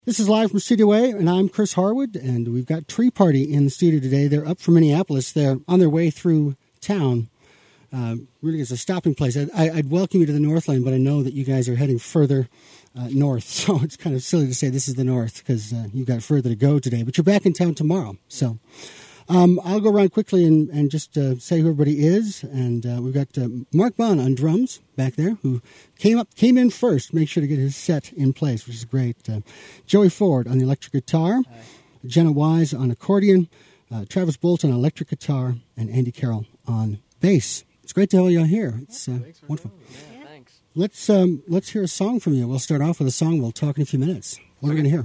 This is live from Studio A, and I'm Chris Harwood, and we've got Tree Party in the studio today. They're up from Minneapolis. They're on their way through town. Really, it's a stopping place. I'd welcome you to the Northland, but I know that you guys are heading further north, so it's kind of silly to say this is the north because you've got further to go today. But you're back in town tomorrow, so I'll go around quickly and just say who everybody is. And we've got Mark Bond on drums back there, who came in first. Make sure to get his set in place, which is great. Joey Ford on the electric guitar, hi. Jenna Wise on accordion, Travis Bolton on electric guitar, and Andy Carroll on bass. It's great to have you here. It's wonderful. Yeah, thanks. Let's hear a song from you. We'll start off with a song. We'll talk in a few minutes. What are we going to hear?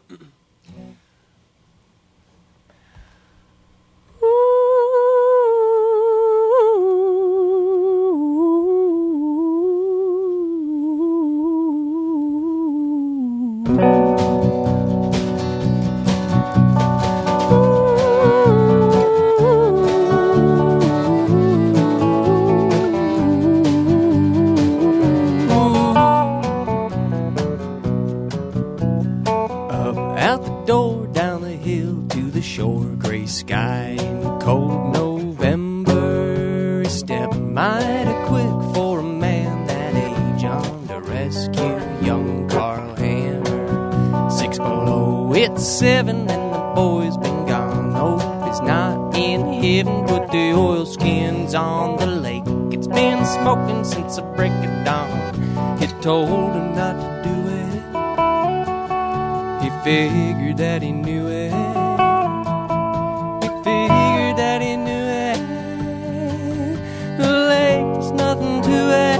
Since the break of dawn, he told him not to do it. He figured that he knew it. He figured that he knew it. The lake was nothing to it.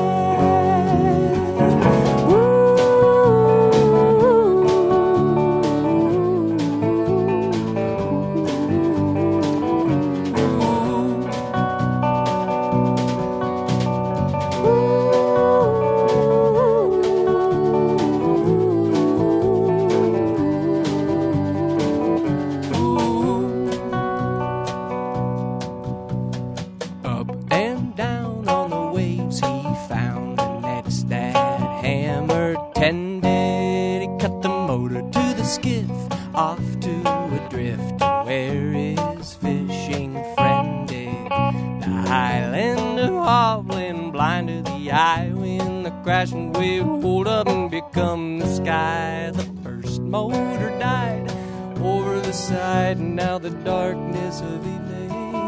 Crashing wave pulled up and become the sky. The first motor died over the side, and now the darkness of evening,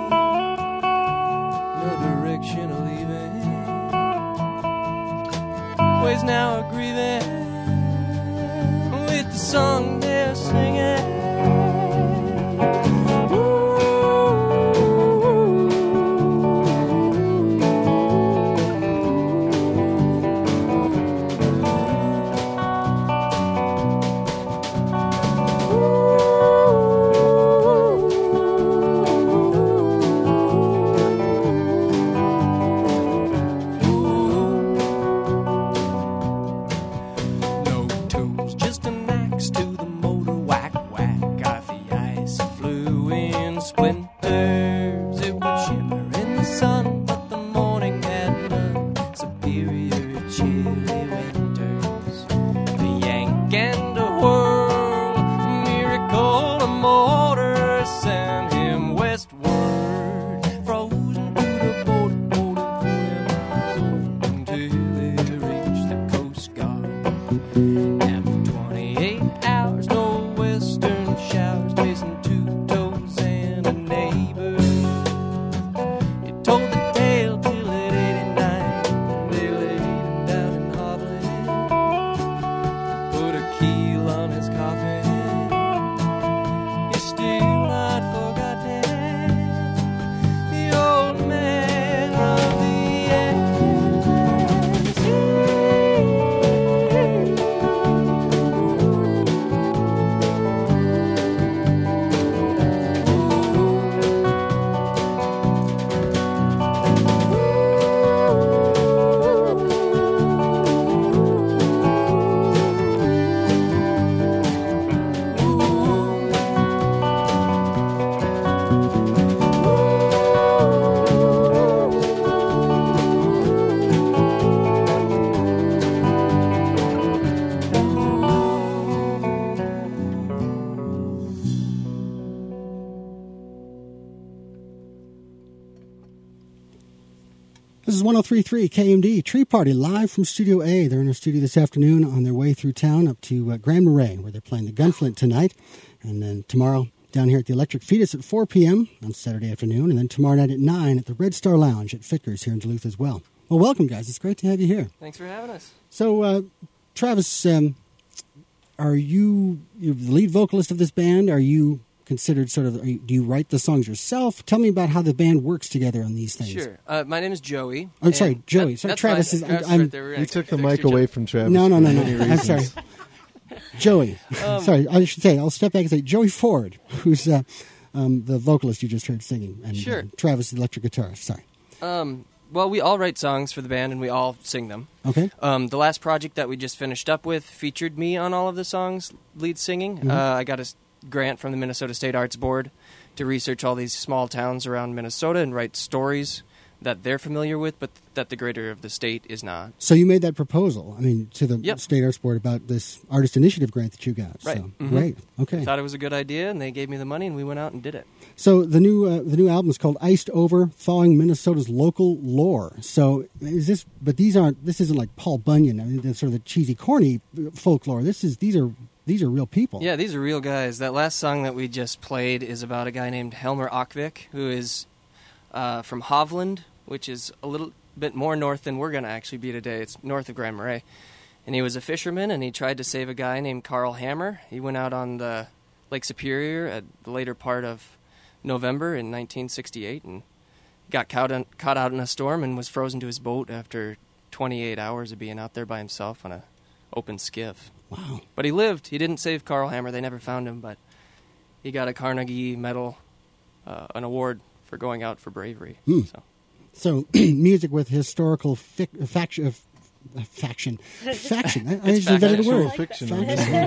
no direction of leaving, ways now are grieving with the song they're singing. After 28 hours This is 103.3 KMD, Tree Party, live from Studio A. They're in our studio this afternoon on their way through town up to Grand Marais, where they're playing the Gunflint tonight. And then tomorrow, down here at the Electric Fetus at 4 p.m. on Saturday afternoon. And then tomorrow night at 9 at the Red Star Lounge at Fitger's here in Duluth as well. Well, welcome, guys. It's great to have you here. Thanks for having us. So, Travis, are you the lead vocalist of this band? Are you considered do you write the songs yourself? Tell me about how the band works together on these things. Sure. My name is Joey. I'm sorry, Joey. Sorry, Travis is. You took the mic away from Travis. No. I'm sorry. Joey. Sorry, I should say, I'll step back and say Joey Ford, who's the vocalist you just heard singing. And sure. Travis, the electric guitarist. Sorry. Well, we all write songs for the band, and we all sing them. Okay. The last project that we just finished up with featured me on all of the songs, lead singing. Mm-hmm. I got a grant from the Minnesota State Arts Board to research all these small towns around Minnesota and write stories that they're familiar with, but that the greater of the state is not. So you made that proposal, to the State Arts Board about this Artist Initiative grant that you got. Right. So, Great. Okay. I thought it was a good idea, and they gave me the money, and we went out and did it. So the new album is called Iced Over, Thawing Minnesota's Local Lore. So this isn't like Paul Bunyan, the sort of the cheesy, corny folklore. These are real people. Yeah, these are real guys. That last song that we just played is about a guy named Helmer Akvik, who is from Hovland, which is a little bit more north than we're going to actually be today. It's north of Grand Marais. And he was a fisherman, and he tried to save a guy named Carl Hammer. He went out on the Lake Superior at the later part of November in 1968 and got caught out in a storm and was frozen to his boat after 28 hours of being out there by himself on an open skiff. Wow. But he lived. He didn't save Carl Hammer. They never found him, but he got a Carnegie Medal, an award for going out for bravery. So music with historical faction. I just invented a word. Fiction.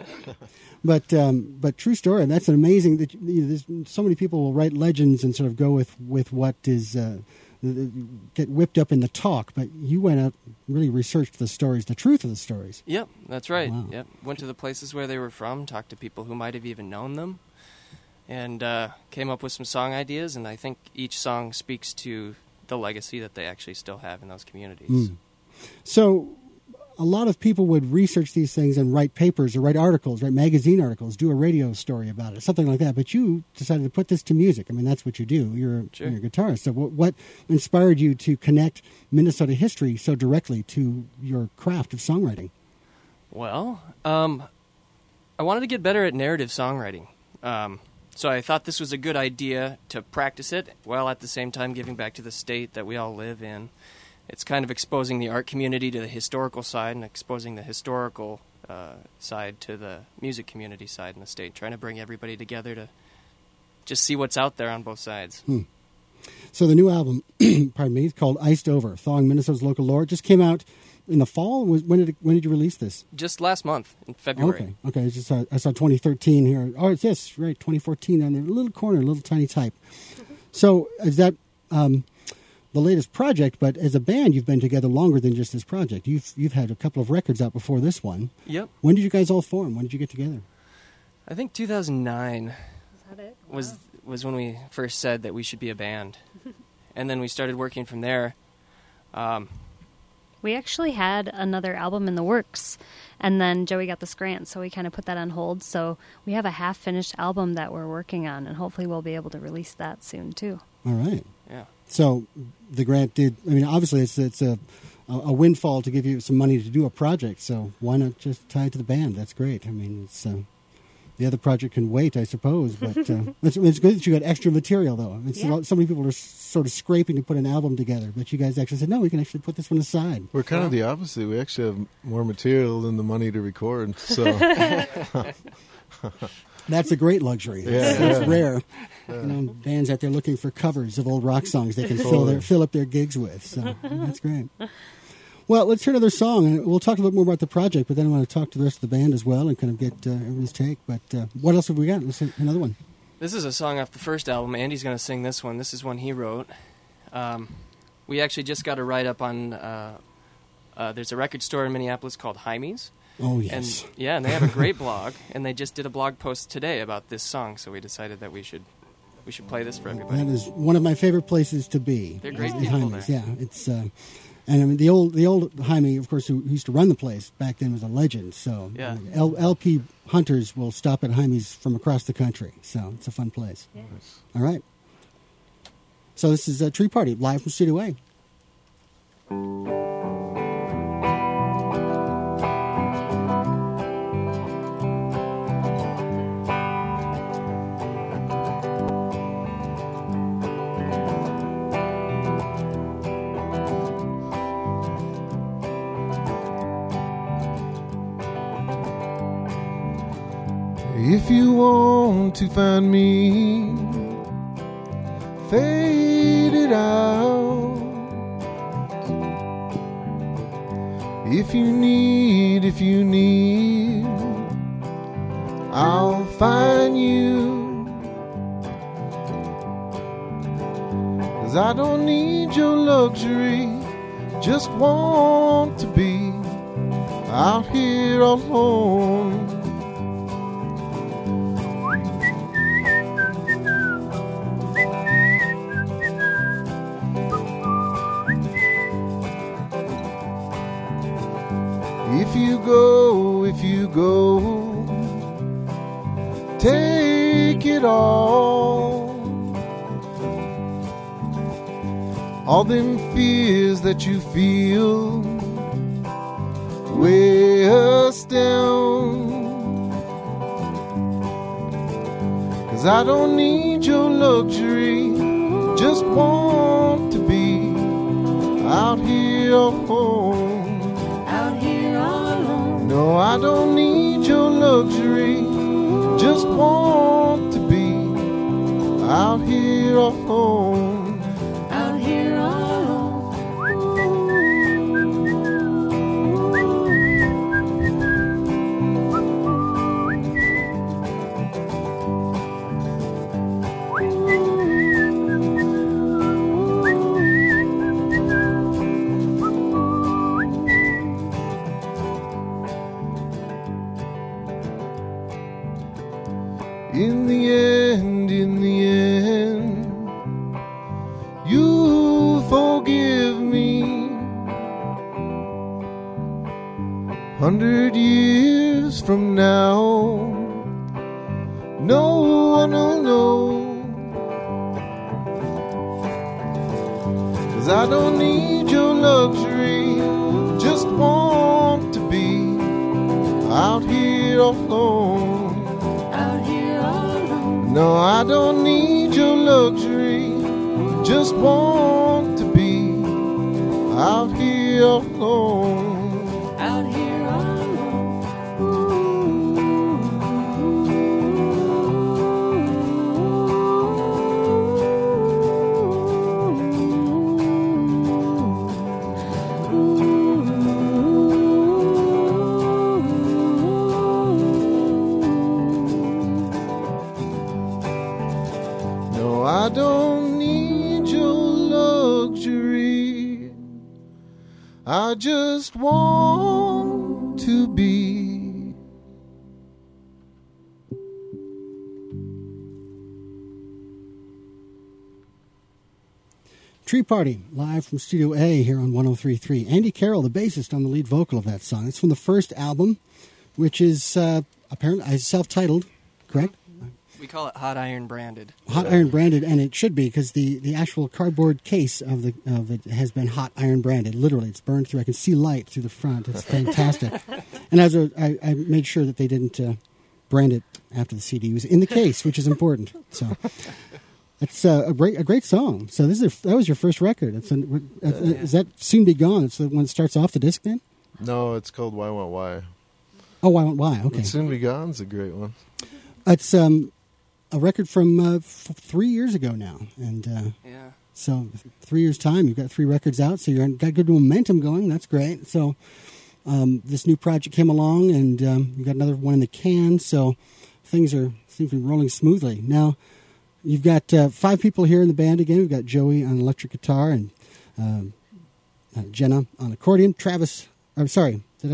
But true story. That's an amazing. There's so many people will write legends and sort of go with what is get whipped up in the talk. But you went out and really researched the stories, the truth of the stories. Yep, that's right. Wow. Yep, went to the places where they were from, talked to people who might have even known them, and came up with some song ideas. And I think each song speaks to the legacy that they actually still have in those communities. So a lot of people would research these things and write papers or write articles, write magazine articles, do a radio story about it, something like that. But you decided to put this to music. That's what you do. You're a guitarist. So what inspired you to connect Minnesota history so directly to your craft of songwriting? Well, I wanted to get better at narrative songwriting. So I thought this was a good idea to practice it, while at the same time giving back to the state that we all live in. It's kind of exposing the art community to the historical side and exposing the historical side to the music community side in the state, trying to bring everybody together to just see what's out there on both sides. So the new album, pardon me, it's called Iced Over, Thawing Minnesota's Local Lore. It just came out in the fall. When did you release this? Just last month, in February. Okay. I saw 2013 here. Oh, yes, right, 2014 on the little corner, little tiny type. So is that the latest project? But as a band, you've been together longer than just this project. You've had a couple of records out before this one. Yep. When did you guys all form? When did you get together? I think 2009 Is that it? was when we first said that we should be a band. And then we started working from there. We actually had another album in the works, and then Joey got this grant, so we kind of put that on hold. So we have a half-finished album that we're working on, and hopefully we'll be able to release that soon, too. All right. Yeah. So the grant did, obviously it's a windfall to give you some money to do a project, so why not just tie it to the band? That's great. It's the other project can wait, I suppose, but it's good that you got extra material, though. So many people are sort of scraping to put an album together, but you guys actually said, no, we can actually put this one aside. We're kind of the opposite. We actually have more material than the money to record, so... That's a great luxury. Yeah, It's rare. Bands out there looking for covers of old rock songs they can fill up their gigs with. So that's great. Well, let's hear another song, and we'll talk a little more about the project, but then I want to talk to the rest of the band as well and kind of get everyone's take. But what else have we got? Let's hear another one. This is a song off the first album. Andy's going to sing this one. This is one he wrote. We actually just got a write-up on... there's a record store in Minneapolis called Jaime's. Oh, yes. And they have a great blog, and they just did a blog post today about this song, so we decided that we should we should play this for everybody. That is one of my favorite places to be. They're great is people Jaime's. there. Yeah, it's and I mean the old Jaime, of course, who used to run the place back then, was a legend. So Yeah. LP hunters will stop at Jaime's from across the country. So it's a fun place. Yeah. All right. So this is a Tree Party live from Studio A. If you want to find me faded out, if you need, I'll find you. 'Cause I don't need your luxury, just want to be out here alone. If you go, take it all them fears that you feel weigh us down. 'Cause I don't need your luxury, just want to be out here alone. No, I don't need your luxury, just want to be out here alone. Out here alone. In the end, you forgive me. 100 years from now, no one will know. 'Cause I don't need your luxury, just want to be out here alone. No, I don't need your luxury, just want to be out here alone. Out here I don't need your luxury, I just want to be. Tree Party, live from Studio A here on 103.3. Andy Carroll, the bassist, on the lead vocal of that song. It's from the first album, which is apparently self-titled, correct? We call it Hot Iron Branded. Hot Iron Branded, and it should be, because the actual cardboard case of it has been hot iron branded. Literally, it's burned through. I can see light through the front. It's fantastic. And I made sure that they didn't brand it after the CD. It was in the case, which is important. So it's a great song. So that was your first record. Is that Soon Be Gone? It's the one that starts off the disc then? No, it's called Why Want Why. Oh, Why? Okay. But Soon Be Gone's a great one. It's a record from 3 years ago now, and Yeah. so 3 years' time, you've got 3 records out, so you've got good momentum going. That's great. So this new project came along, and you've got another one in the can, so things seem to be rolling smoothly. Now, you've got 5 people here in the band again. We've got Joey on electric guitar, and Jenna on accordion. Travis, I'm sorry, did I say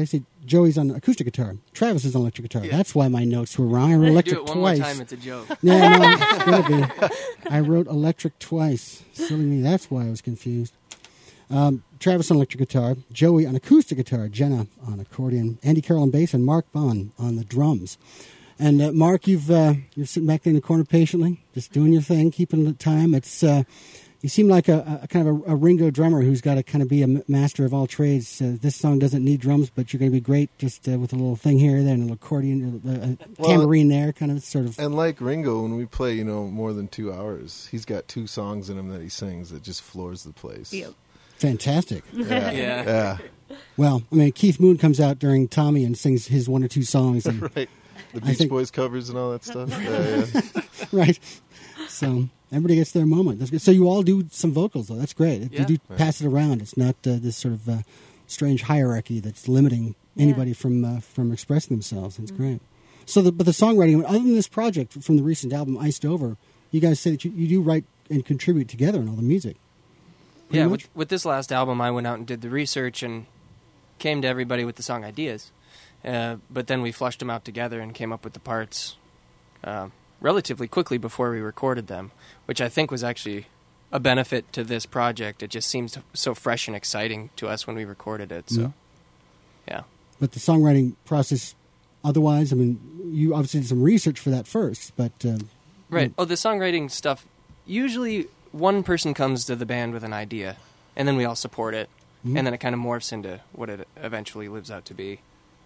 Joey's on acoustic guitar. Travis is on electric guitar. Yeah. That's why my notes were wrong. I wrote Do electric it one twice. more time, it's a joke. Yeah, no, it's gonna be. I wrote electric twice. Silly me. That's why I was confused. Travis on electric guitar, Joey on acoustic guitar, Jenna on accordion, Andy Carroll on bass, and Mark Bond on the drums. And Mark, you're sitting back there in the corner patiently, just doing your thing, keeping the time. It's you seem like a kind of a Ringo drummer who's got to kind of be a master of all trades. This song doesn't need drums, but you're going to be great just with a little thing here, there, and a little accordion, tambourine there, kind of sort of. And like Ringo, when we play, more than 2 hours, he's got 2 songs in him that he sings that just floors the place. Yep. Fantastic. Yeah. Yeah. Well, I mean, Keith Moon comes out during Tommy and sings his 1 or 2 songs. And, Right. The I Beach think- Boys covers and all that stuff. Yeah. right. So everybody gets their moment. That's good. So you all do some vocals, though. That's great. You Yeah. do pass it around. It's not this sort of strange hierarchy that's limiting anybody from expressing themselves. It's great. So, but the songwriting, other than this project from the recent album, Iced Over, you guys say that you do write and contribute together in all the music. Yeah, much? with this last album, I went out and did the research and came to everybody with the song ideas. But then we flushed them out together and came up with the parts relatively quickly before we recorded them, which I think was actually a benefit to this project. It just seems so fresh and exciting to us when we recorded it. So, yeah. But the songwriting process, otherwise, I mean, you obviously did some research for that first, but... Right. Oh, the songwriting stuff, usually one person comes to the band with an idea, and then we all support it, and then it kind of morphs into what it eventually lives out to be.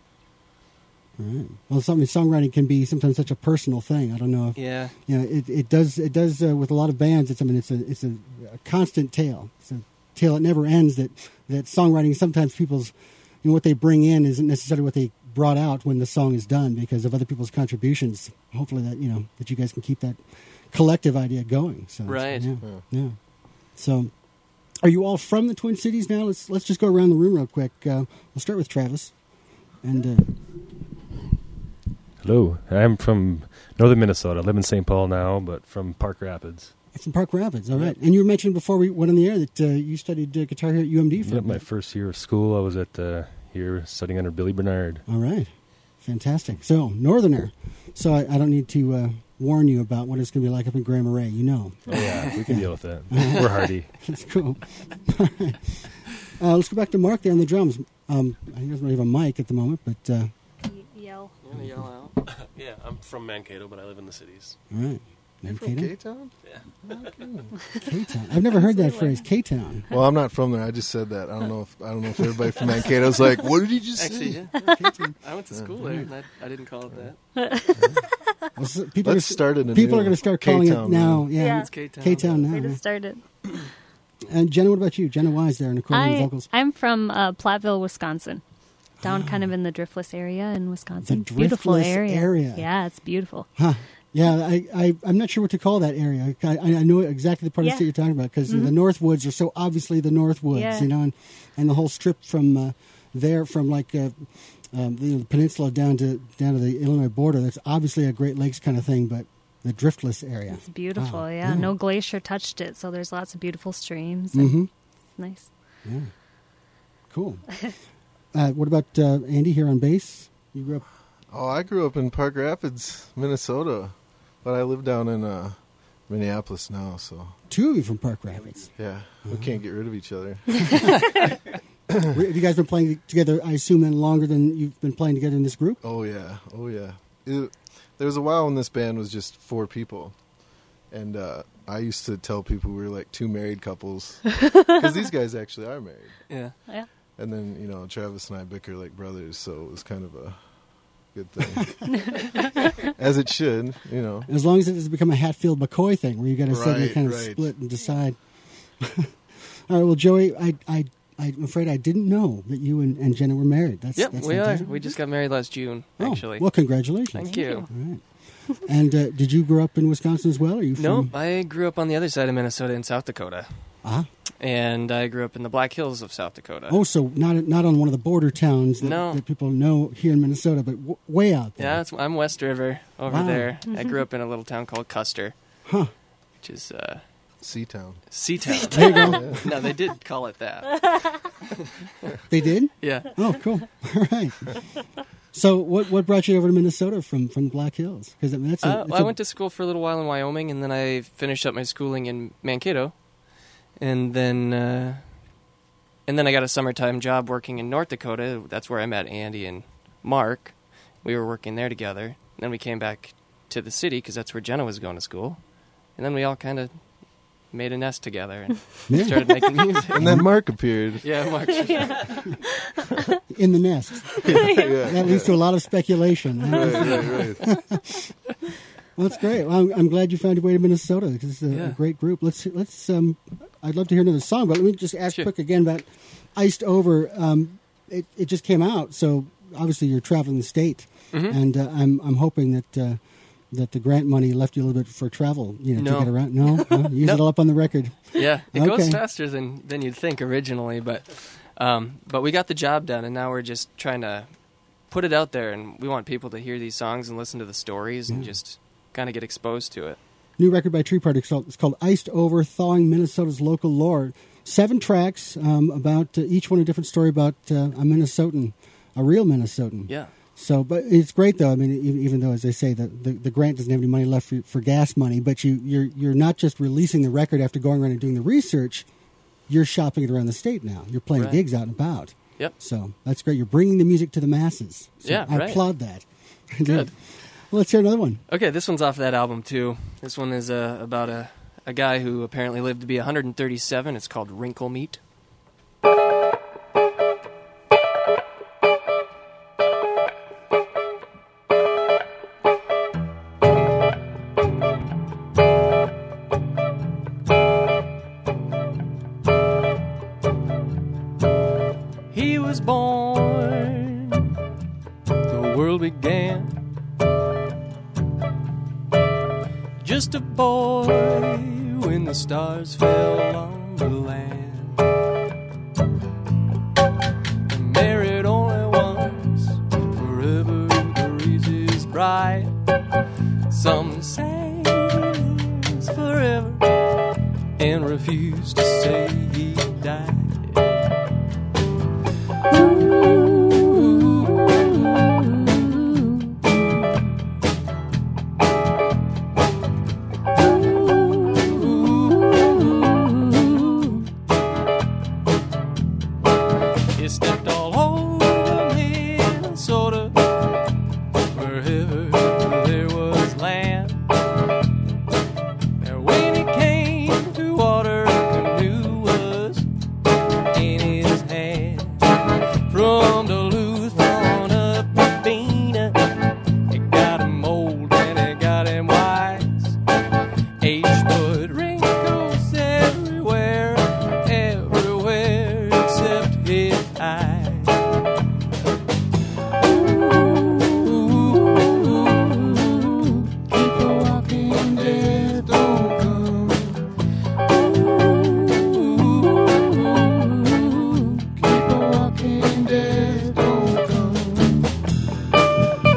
All right. Well, songwriting can be sometimes such a personal thing. I don't know if Yeah. it does with a lot of bands. It's a constant tale. It's a tale that never ends. That songwriting, sometimes people's what they bring in isn't necessarily what they brought out when the song is done because of other people's contributions. Hopefully that you guys can keep that collective idea going. So Right. Yeah. So, are you all from the Twin Cities now? Let's just go around the room real quick. We'll start with Travis. And Hello, I'm from northern Minnesota. I live in St. Paul now, but from Park Rapids. from Park Rapids, all right. And you mentioned before we went on the air that you studied guitar here at UMD for a Yep, my bit. first year of school, I was at here studying under Billy Bernard. All right, fantastic. So, Northerner. So I don't need to warn you about what it's going to be like up in Grand Marais. You know. Oh yeah, we can deal with that. We're hardy. That's cool. All right. Let's go back to Mark there on the drums. I think he doesn't really have a mic at the moment, but Yell. Yeah, I'm from Mankato, but I live in the cities. all right. You from K-Town? K-Town? K-Town. I've never heard that phrase, K-Town. Well, I'm not from there. I just said that. I don't know if everybody from Mankato's like, what did he just Actually, say? yeah. K-Town. I went to school there, and I didn't call it that. Well, so people Let's start it. people are going to start calling it K-Town, now. man. Yeah, Yeah. It's K-Town. K-Town They now. just started. And Jenna, what about you? Jenna Wise there in accordion vocals. I'm from Platteville, Wisconsin. Down kind of in the Driftless area in Wisconsin. The Beautiful Driftless area. area. Yeah, it's beautiful. Huh. Yeah, I'm not sure what to call that area. I know exactly the part of the Yeah. state you're talking about because the Northwoods are so obviously the Northwoods, Yeah. and the whole strip from there, from like the peninsula down to the Illinois border. That's obviously a Great Lakes kind of thing, but the Driftless area. It's beautiful, Wow. yeah. No glacier touched it, so there's lots of beautiful streams. Mm-hmm. It's nice. Yeah. Cool. What about Andy here on bass? You grew up. Oh, I grew up in Park Rapids, Minnesota, but I live down in Minneapolis now. So Two of you from Park Rapids. yeah, we can't get rid of each other. Have you guys been playing together, I assume, then longer than you've been playing together in this group? Oh yeah. There was a while when this band was just 4 people, and I used to tell people we were like 2 married couples because these guys actually are married. Yeah. Yeah. And then Travis and I bicker like brothers, so it was kind of a good thing, as it should. As long as it has become a Hatfield McCoy thing, where you got to suddenly Right, kind of right. split and decide. All right, well, Joey, I'm afraid I didn't know that you and Jenna were married. That's Yep, we are. fantastic. We just got married last June, Oh, actually. well, congratulations. Thank you. All right. And did you grow up in Wisconsin as well? Or are you from? Nope, I grew up on the other side of Minnesota in South Dakota. Ah. And I grew up in the Black Hills of South Dakota. Oh, so not on one of the border towns that, No. that people know here in Minnesota, but way out there. Yeah, I'm West River over Wow. there. I grew up in a little town called Custer, Huh. which is Seatown. Seatown. There you go. Yeah. No, they did call it that. They did? Yeah. Oh, cool. All right. So what brought you over to Minnesota from the Black Hills? Because I mean, I went to school for a little while in Wyoming, and then I finished up my schooling in Mankato, and then I got a summertime job working in North Dakota. That's where I met Andy and Mark. We were working there together. Then we came back to the city because that's where Jenna was going to school, and then we all kind of made a nest together and Yeah. started making music. And then Mark appeared. Yeah, Mark. in the nest. Yeah. That leads to a lot of speculation. Right. Well, that's great. Well, I'm glad you found your way to Minnesota because it's a great group. Let's. I'd love to hear another song, but let me just ask Sure. quick again about Iced Over. It just came out, so obviously you're traveling the state, and I'm hoping that the grant money left you a little bit for travel, to No. get around. No, use No. it all up on the record. Yeah, it Okay. goes faster than you'd think originally, but we got the job done, and now we're just trying to put it out there, and we want people to hear these songs and listen to the stories and just kind of get exposed to it. New record by Tree Party. It's called Iced Over, Thawing Minnesota's Local Lore. 7 tracks about each one a different story about a Minnesotan, a real Minnesotan. Yeah. So, but it's great though. I mean, even though, as they say, the grant doesn't have any money left for gas money, but you're not just releasing the record after going around and doing the research. You're shopping it around the state now. You're playing Right. gigs out and about. Yep. So that's great. You're bringing the music to the masses. So Yeah, I right. applaud that. Good. Well, let's hear another one. Okay, this one's off that album, too. This one is about a guy who apparently lived to be 137. It's called Wrinkle Meat. He was born, the world began. Just a boy when the stars fell on the land. Married only once, forever the breezes bright. Some say it's forever and refuse to say he died. He stepped all over Minnesota, wherever there was land. And when he came to water, a canoe was in his hand. From Duluth on up to Bena, it got him old and it got him wise. Age put wrinkles everywhere, everywhere except his eyes. Keep a walking, death don't come. Keep a walking, death don't come.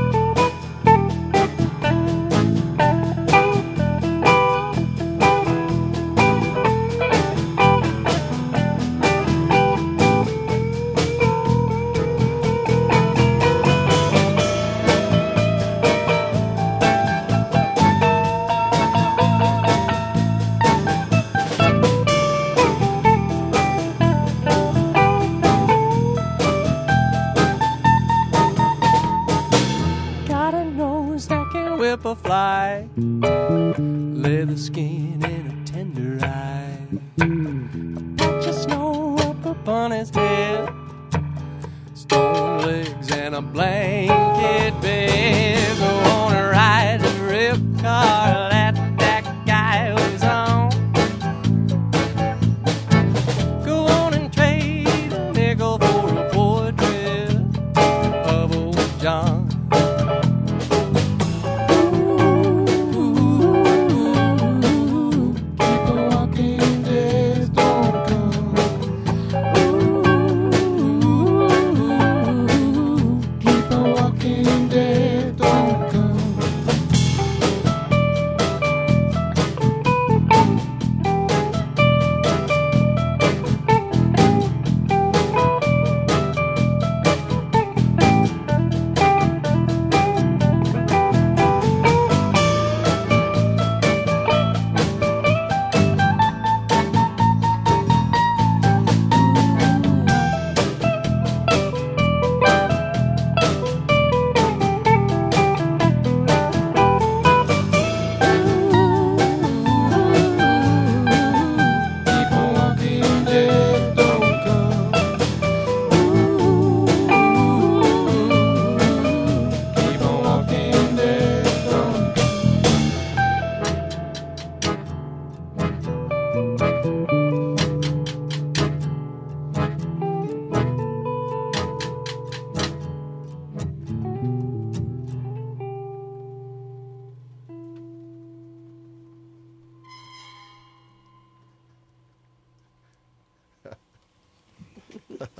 Got a nose that can whip a fly, leather skin and a tender eye. A patch of snow up upon his head, stone legs and a blanket bed. Go on a ride the rip car that guy was on. Go on and trade a nickel for a portrait of old John. Keep a walking, death don't come. Keep a walking, death don't come.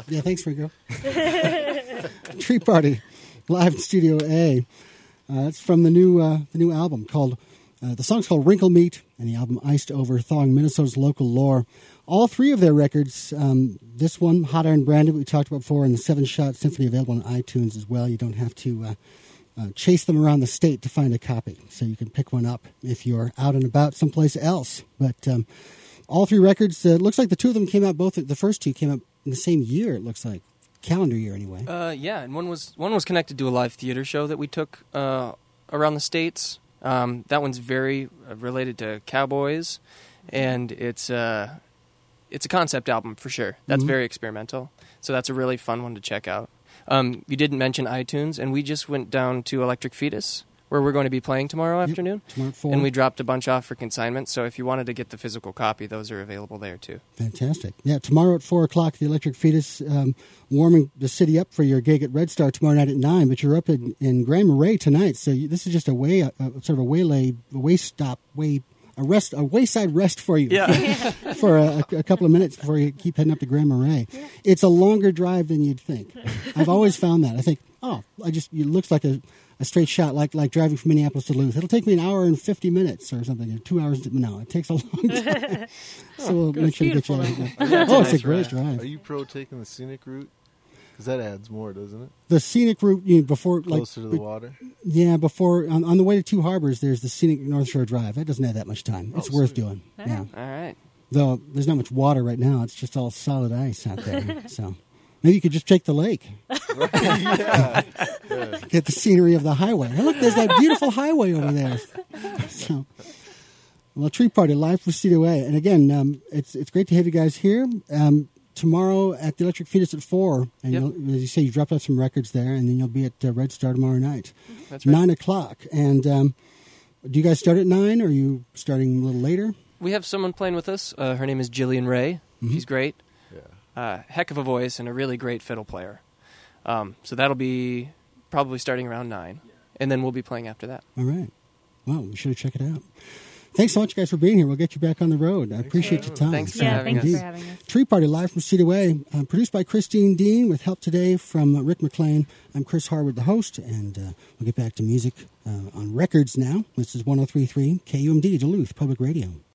Yeah, thanks, Rico. Tree Party, live in Studio A. That's from the new album called, the song's called Wrinkle Meat, and the album Iced Over, thawing Minnesota's local lore. All three of their records, this one, Hot Iron Branded, we talked about before, and the 7-Shot Symphony available on iTunes as well. You don't have to chase them around the state to find a copy, so you can pick one up if you're out and about someplace else. But all three records, it looks like the two of them came out, the first two came out in the same year, it looks like. Calendar year, anyway. Yeah, and one was connected to a live theater show that we took around the States. That one's very related to cowboys, and it's a concept album for sure. That's very experimental, so that's a really fun one to check out. You didn't mention iTunes, and we just went down to Electric Fetus, where we're going to be playing tomorrow afternoon. Tomorrow at 4. And we dropped a bunch off for consignment, so if you wanted to get the physical copy, those are available there too. Fantastic. Yeah, tomorrow at 4 o'clock, the Electric Fetus, warming the city up for your gig at Red Star tomorrow night at 9, but you're up in Grand Marais tonight, so this is just a wayside rest for you. Yeah. For a couple of minutes before you keep heading up to Grand Marais. It's a longer drive than you'd think. I've always found that. I think, it looks like a straight shot, like driving from Minneapolis to Duluth. It'll take me an hour and 50 minutes or something. 2 hours. No, it takes a long time. So we'll make sure to get you out of here. It's a great drive. Are you pro taking the scenic route? Because that adds more, doesn't it? The scenic route, before closer to the water. Yeah, before on the way to Two Harbors, there's the scenic North Shore Drive. That doesn't have that much time. It's worth doing. Yeah. All right. Though there's not much water right now. It's just all solid ice out there. So maybe you could just take the lake. Yeah. Get the scenery of the highway. Hey, look, there's that beautiful highway over there. So, well, Tree Party live from Studio A, and again, it's great to have you guys here. Tomorrow at the Electric Fetus at 4, and as you say, you dropped off some records there, and then you'll be at Red Star tomorrow night, That's right. 9 o'clock. And do you guys start at 9, or are you starting a little later? We have someone playing with us. Her name is Jillian Ray. She's great. Yeah. Heck of a voice and a really great fiddle player. So that'll be probably starting around 9, and then we'll be playing after that. All right. Well, we should check it out. Thanks so much, guys, for being here. We'll get you back on the road. I appreciate your time. Thanks for having us. Thanks for having us. Tree Party live from Studio A, produced by Christine Dean with help today from Rick McLean. I'm Chris Harwood, the host, and we'll get back to music on records now. This is 103.3 KUMD Duluth Public Radio.